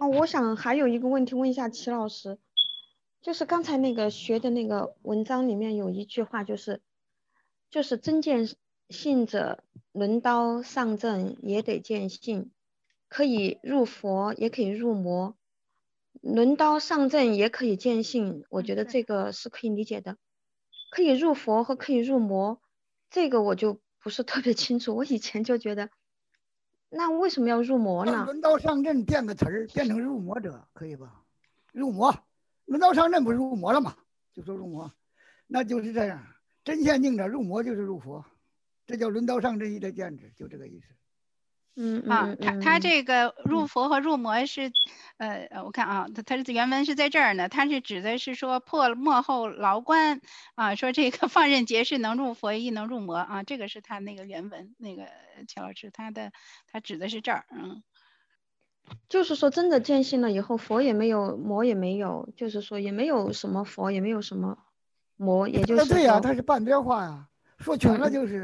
哦，我想还有一个问题问一下齐老师，就是刚才那个学的那个文章里面有一句话，就是真见性者，轮刀上阵也得见性，可以入佛，也可以入魔，轮刀上阵也可以见性，我觉得对。 这个是可以理解的。可以入佛和可以入魔，这个我就不是特别清楚。我以前就觉得，那为什么要入魔呢？ 让轮刀上阵变个词儿，变成入魔者，可以吧？入魔，轮刀上阵不是入魔了吗？就说入魔，那就是这样。真仙境者入魔就是入佛，这叫轮刀上阵亦得见之，就这个意思。 他这个入嗯佛和入魔是，我看啊，他的原文是在这儿呢，他是指的是说破幕后牢关啊，说这个放任劫是能入佛亦能入魔啊，这个是他那个原文，那个乔老师他指的是这儿， 就是说真的见性了以后，佛也没有，魔也没有，就是说也没有什么佛，也没有什么魔，也就对呀、 是说， 他是半边话呀、说全了嗯嗯就是，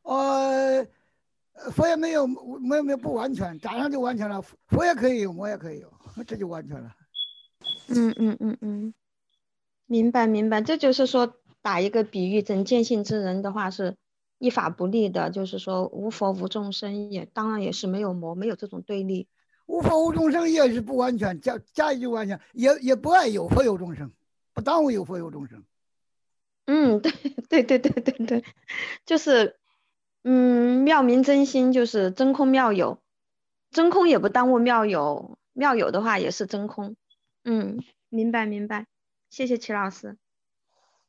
佛也没有不完全，咋上就完全了？佛也可以有，魔也可以有，这就完全了。 嗯，明白明白，这就是说打一个比喻，整见性之人的话是一法不立的，就是说无佛无众生也，当然也是没有魔，没有这种对立。 无佛无众生也是不完全，加一句完全，也不爱有佛有众生，不耽误有佛有众生。 嗯，对，就是妙明真心就是真空妙有，真空也不耽误妙有，妙有的话也是真空。嗯，明白，谢谢齐老师。